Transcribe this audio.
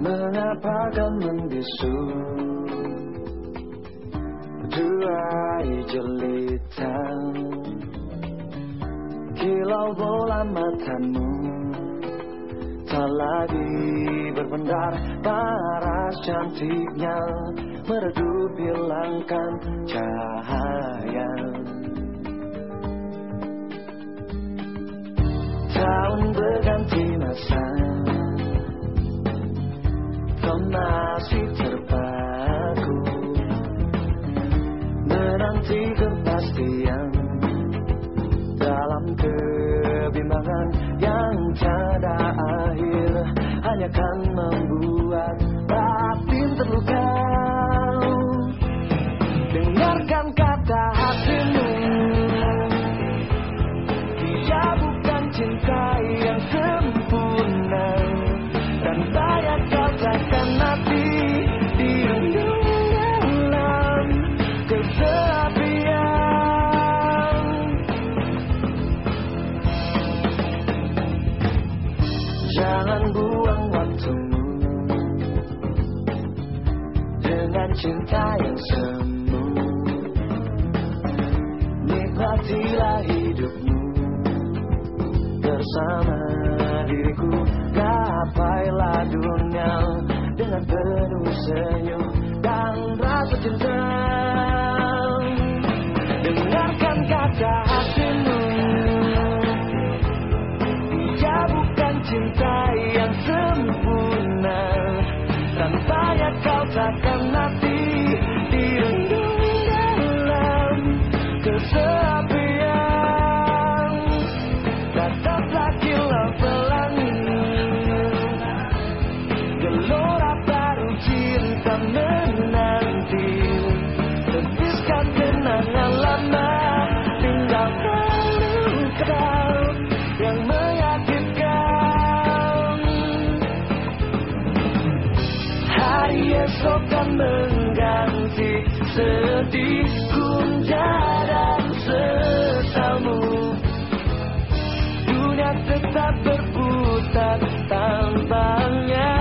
Mengapa kau membisu duai jelita, kilau bola matamu tak lagi berpendar paras cantiknya meredup hilangkan cahaya. Tahun berganti masa, kau masih terpaku menanti kepastian dalam kebimbangan yang tiada akhir, hanya kan membuat batin terluka. Dengarkan kata hatimu, dia bukan cinta yang sempurna, dan banyak kau takkan mati dirundung dalam kesepian. Jangan buang waktumu dengan cinta yang semu. Nikmatilah hidupmu bersama diriku, gapailah dunia dengan penuh senyum dan rasa cinta. Dengarkan kata hatimu, dia bukan cinta yang sempurna, tanpanya kau takkan mati dirundung dalam kesepian. Tataplah kilau pelangi, gelora baru cinta menanti. Tepiskan kenangan lama, tinggalkan luka yang menyakitkan. Hari esok kan mengganti sedih, gunja dan sesalmu. Dunia tetap berputar tanpanya.